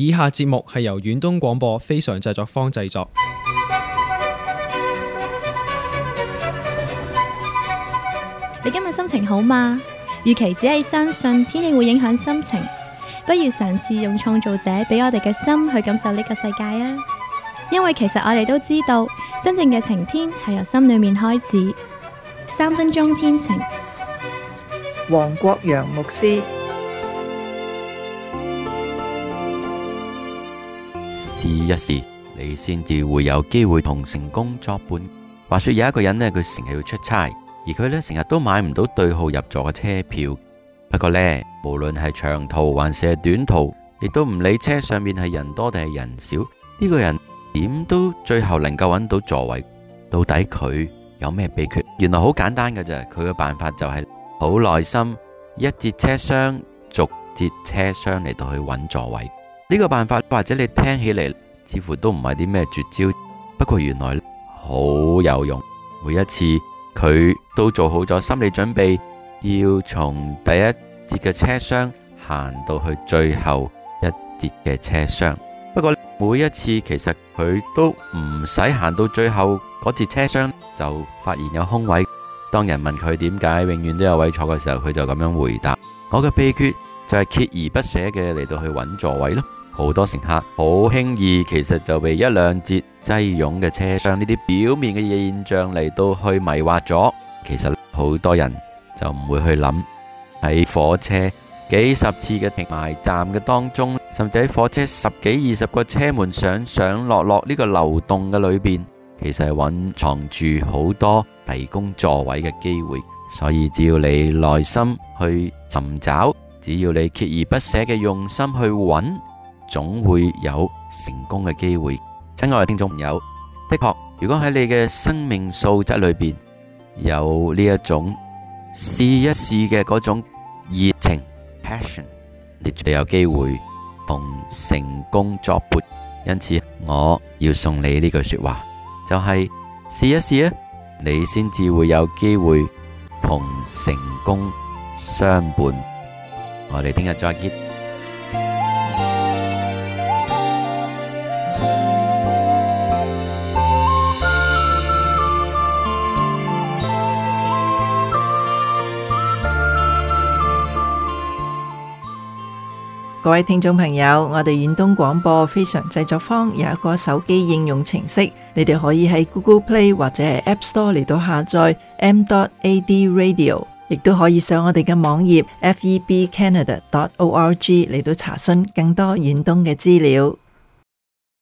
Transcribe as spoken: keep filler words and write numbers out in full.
以下節目係由遠東廣播非常製作坊製作。 你今日心情好嗎？與其只係相信天氣會影響心情，不如嘗試用創造者俾我哋嘅心去感受呢個世界啊！因為其實我哋都知道，真正嘅晴天係由心裏面開始。三分鐘天晴， 黃國陽牧師。 試一試，你先至會有機會同成功作伴。話說有一個人呢，佢成日要出差，而佢呢成日都買唔到對號入座嘅車票。不過呢，無論係長途還是係短途，亦都唔理車上面係人多定係人少，呢個人點都最後能夠揾到座位。到底佢有咩秘訣？原來好簡單嘅啫，佢嘅辦法就係好耐心，一節車廂逐節車廂嚟到去揾座位。呢個辦法或者你聽起嚟似乎都唔係啲咩絕招，不過原來好有用。每一次佢都做好咗心理準備，要從第一節嘅車廂行到去最後一節嘅車廂。不過每一次其實佢都唔使行到最後嗰節車廂就發現有空位。當人問佢點解永遠都有位坐嘅時候，佢就咁樣回答：我嘅秘訣就係鍥而不捨嘅嚟到去揾座位咯。好多乘客好輕易其實就被一兩節擠擁嘅車廂呢啲表面嘅現象嚟到去迷惑咗。其實好多人就唔會去諗，喺火車幾十次嘅停埋站嘅當中，甚至喺火車十幾二十個車門上上落落呢個流動嘅裏邊，其實係蘊藏住好多提供座位嘅機會。所以只要你耐心去尋找，只要你鍥而不捨嘅用心去揾，總會有成功嘅機會。親愛嘅聽眾朋友，的確，如果喺你嘅生命素質裏邊有呢一種試一試嘅嗰種熱情 passion， 你絕對有機會同成功作伴。因此我要送你呢句說話，就係試一試啊，你先至會有機會同成功相伴。我哋聽日再見。 各位聽眾朋友，我哋遠東廣播非常製作坊有一個手機應用程式，你哋可以喺 Google Play 或者係 App Store 嚟到下載 m dot a d radio， 亦都可以上我哋嘅網頁 f e b canada dot org 嚟到查詢更多遠東嘅資料。